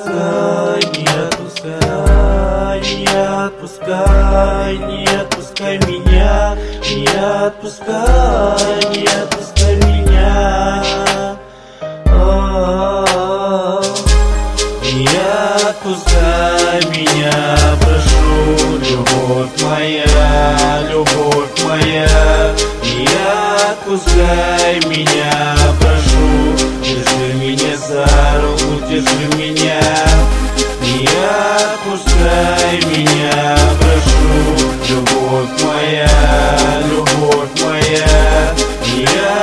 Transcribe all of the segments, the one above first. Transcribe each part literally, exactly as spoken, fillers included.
отпускай, не отпускай, не отпускай, не отпускай меня, не отпускай, не отпускай меня. О-о-о. Не отпускай меня, прошу, любовь моя, любовь моя. Не отпускай меня, прошу, держи меня за руку, держи меня. Не отпускай меня, прошу, любовь моя, любовь моя. Не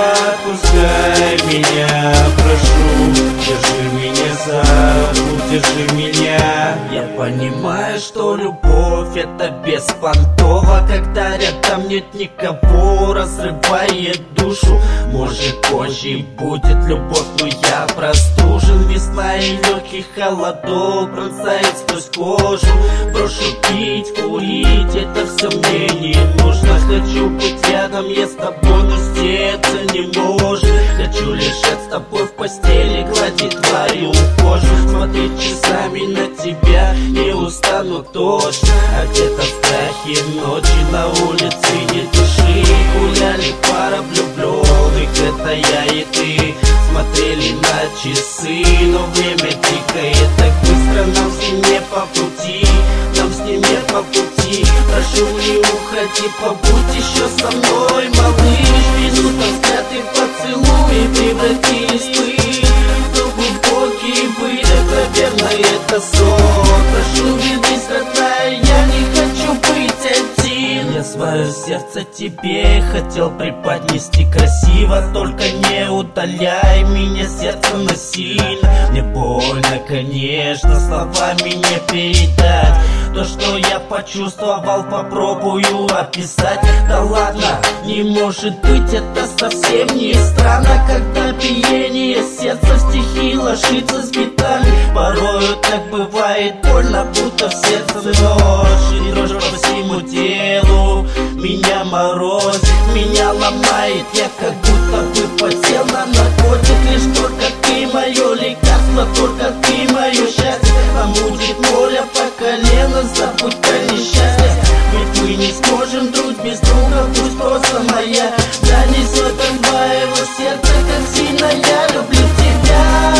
отпускай меня, прошу, держи меня за руку, держи меня. Я понимаю, что любовь это беспонтово, когда рядом нет никого, разрывает душу. Может, позже будет любовь, но я простужен. Весна и легкий холодок пронзает сквозь кожу. Брошу пить, курить, это все мне не нужно. Хочу быть рядом, я с тобой, но сердце не может. Хочу лежать с тобой в постели, гладить твою кожу, смотреть часами на тебя, не устану точно. А где-то в страхе ночи на улице не души гуляли пара влюбленных, это я и ты. Смотрели на часы, но время тикает так быстро. Нам с ним не по пути, нам с ним не по пути. Прошу, не уходи, побудь еще со мной, малыш. Минута взгляд и поцелуй превратились в пыль, но глубокий выдох, наверное, это сон. Прошу, вернись, родная, я не хочу быть один. Я свое сердце тебе хотел преподнести красиво, только не удаляй меня, сердце насильно. Мне больно, конечно, словами не передать то, что я почувствовал, попробую описать. Да ладно, не может быть, это совсем не странно, когда биение сердца в стихи ложится с битами. Порою так бывает больно, будто в сердце нож, и дрожь по всему телу меня морозит, меня ломает. Я как будто бы подсел на наркотик. Лишь только ты мое лекарство, только ты мое счастье. А будет море по колено, забудь про несчастье. Ведь мы не сможем друг без друга, пусть просто моя. Да несет он твоего сердца, как сильно я люблю тебя.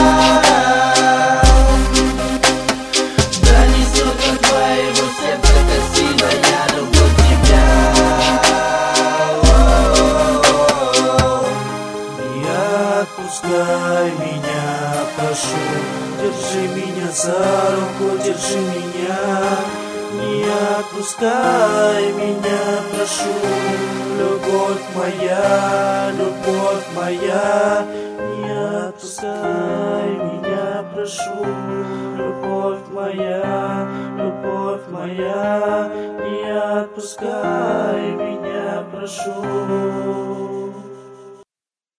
Да несет он твоего сердца, как сильно я люблю тебя. Не отпускай меня, прошу, держи меня за руку, держи меня. Не отпускай меня, прошу, любовь моя, любовь моя. Не отпускай меня, прошу, любовь моя, любовь моя. Не отпускай меня, прошу.